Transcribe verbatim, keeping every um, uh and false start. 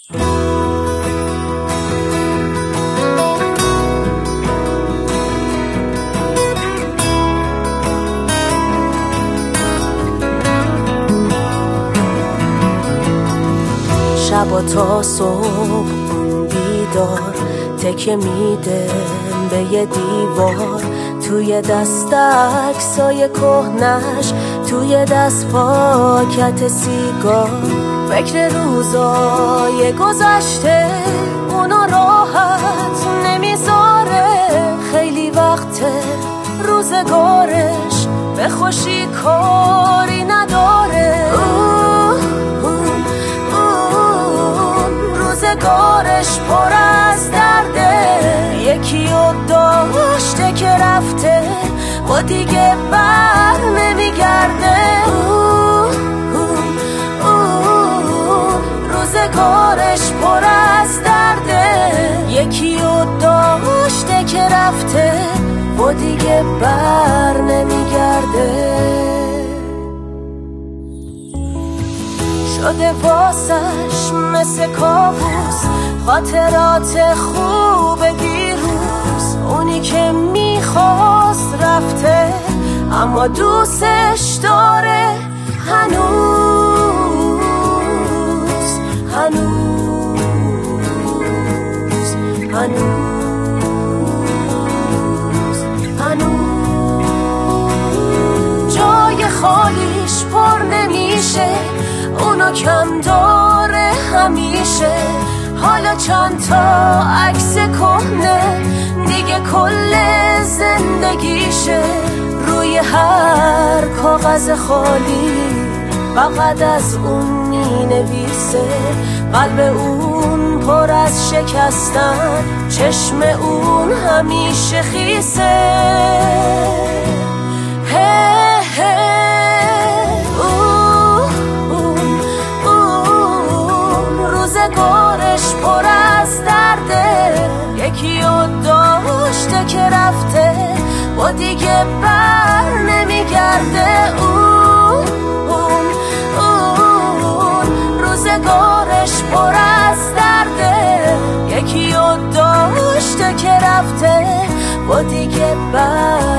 شبا تا صبح بیدار تکه میده به یه دیوار، توی دست عکسای کهنش، توی دست پاکت سیگار. فکر روزای گذشته اونا راحت نمیذاره، خیلی وقته روزگارش به خوشی کاری نداره. روزگارش پر از درده، یکی رو داشته که رفته و دیگه بر نمیگرده. روزگارش پر از درده، یکی رو داشته که رفته و دیگه بر نمیگرده. شده واسش مثل کابوس خاطرات خوب دیروز، اونی که میخواست رفته اما دوستش داره هنوز هنوز هنوز هنوز جای خالیش پر نمیشه، اونو کم داره همیشه. حالا چند تا عکس کهنه دیگه کل زندگیشه، روی هر کاغذ خالی فقط از اون می نویسه. قلب اون پر از شکستن، چشم اون همیشه خیسه. روزگارش پر از درده، یکی رو داشته که رفته و دیگه بر نمیگرده. اون اون اون روزگارش پر از درده، یکی رو داشته که رفته و دیگه بر